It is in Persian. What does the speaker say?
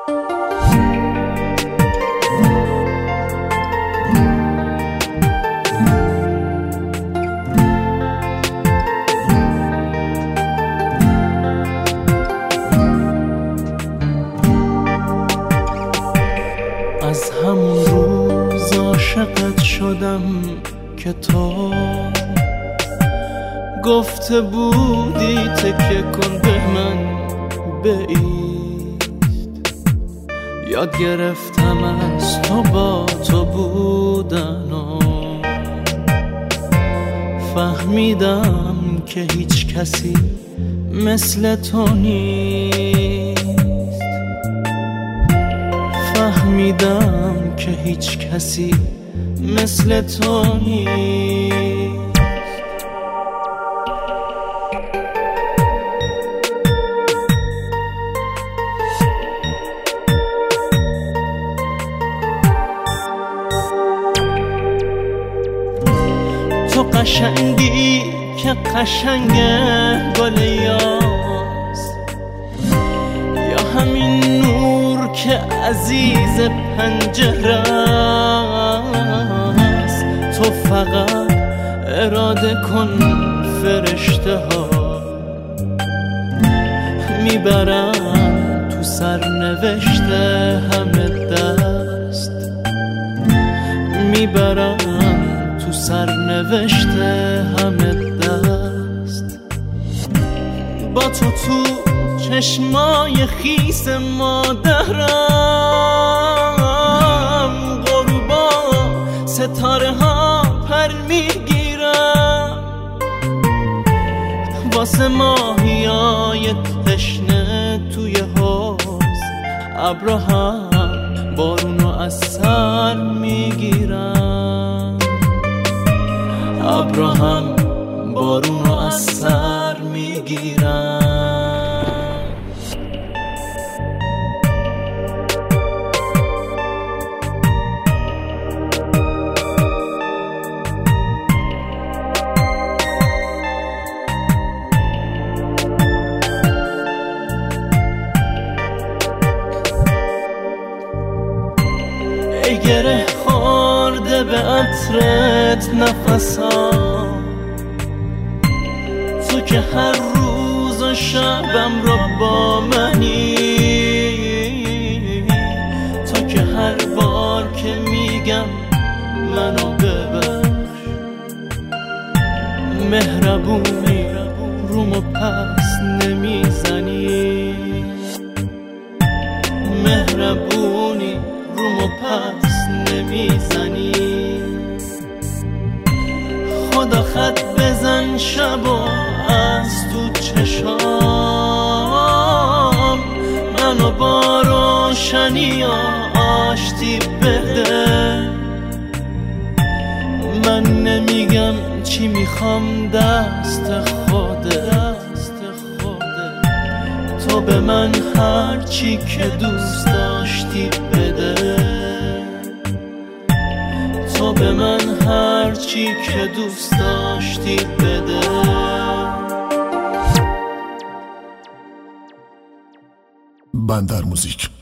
از همون روز عاشقت شدم که تو گفته بودی تکیه کن به من بایست. یاد گرفتم از تو با تو بودن و فهمیدم که هیچ کسی مثل تو نیست. فهمیدم که هیچ کسی مثل تو نیست. تو قشنگی که قشنگ گل یاس، یا همین نور که عزیز پنجره است. تو فقط اراده کن فرشته ها میبرن تو سرنوشته همه دست، میبرن تو سرنوشته همه دست. با تو چشمای خیس مادرم غروبا ستاره ها پر میگیرم، واسه ماهیای تشنه توی حوض ابرا هم بارونو از سر میگیرم، ابرا هم بارونو از سر میگیرم. ای گره خورده به عطرت نفسام، تو که هر روز و شبم رو با منی، تو که هر بار که میگم منو ببخش مهربونی رومو پس نمیزنی، مهربونی رومو پس نمیزنی. خدا خط بزن شبا از تو چشام، منو با روشنی آشتی بده. من نمیگم چی میخوام، دست خودت، تو به من هر چی که دوست داشتی بده، تو به من هر چی که دوست داشتی بده. بندر موزیک